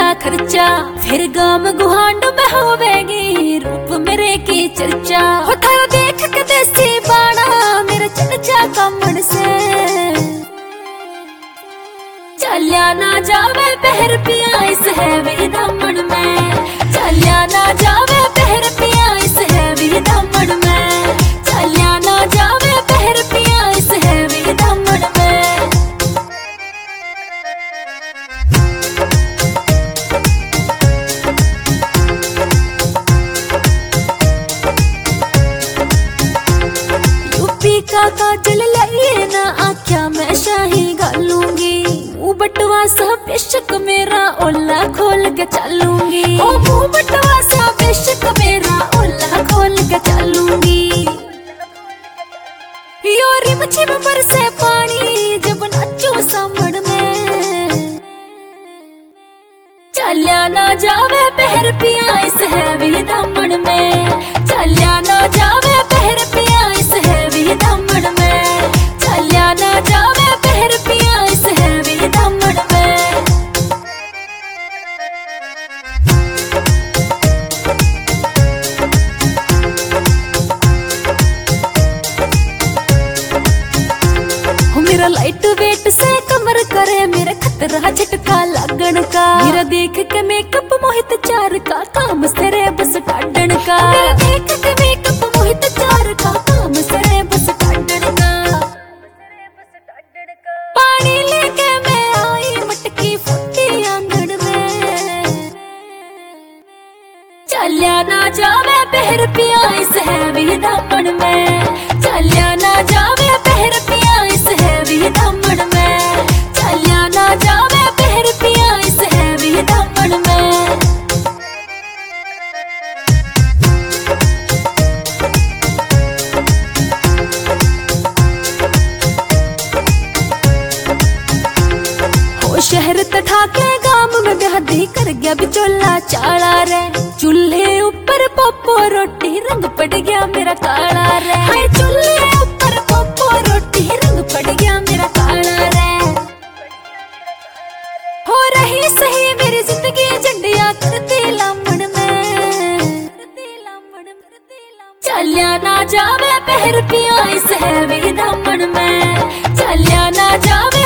तेरा खर्चा, फिर गाम गुहांड में होवेगी रूप मेरे की चर्चा। होता देख के देसी बाड़ा मेरा चर्चा कमण से, चलिया ना जावे पहर पिया इस हैवी दामन में, चलिया ना जावे पहर पिया इस हैवी दामन में, चलिया ना जावे पहर पिया इस हैवी दामन में। यूपी का काजल लाइए ना आख्या मैं शाही गालूंगी, बटवा सा बेशक मेरा ओला खोल के चलूंगी, ओ मुंह बटवा सा बेशक मेरा ओला खोल के चलूंगी। योरी मच्छी में बरसे पानी जब नाचू सामण में, चलिया ना जावे पहर पिया इस हैवी दामन में, चलिया ना जावे पहर पिया इस हैवी दामन में, चलिया ना जावे पहर पिया इस हैवी दामन में। मेरा लाइट वेट से कमर करे मेरा खतरा झटका लगन का, मेरा देख के मेकअप मोहित चार का काम सरे बस टाडन का, मेरा देख के मेकअप मोहित चार का काम सरे बस टाडन का। पानी लेके मैं आई मटकी फुटी आंगन में, चलिया ना जावे पहर पिया इस हैवी दामन में, चलिया ना जावे पहर पिया इस हैवी दामन में, चलिया ना जावे पहर पिया इस हैवी दामन में। हो शहर तठा के गांव में ब्यादी कर गया बिचोला चाला रे, चूल्हे ऊपर पप्पो रोटी रंग पड़ गया मेरा काला रे, हाय चूल्हे ऊपर पप्पो रोटी रंग पड़ गया मेरा काला रे। हो रही सही मेरी जिंदगी झंडिया करती लामण में, चलिया ना जावे पहर पिया इस हैवी दामन में, चलिया ना जावे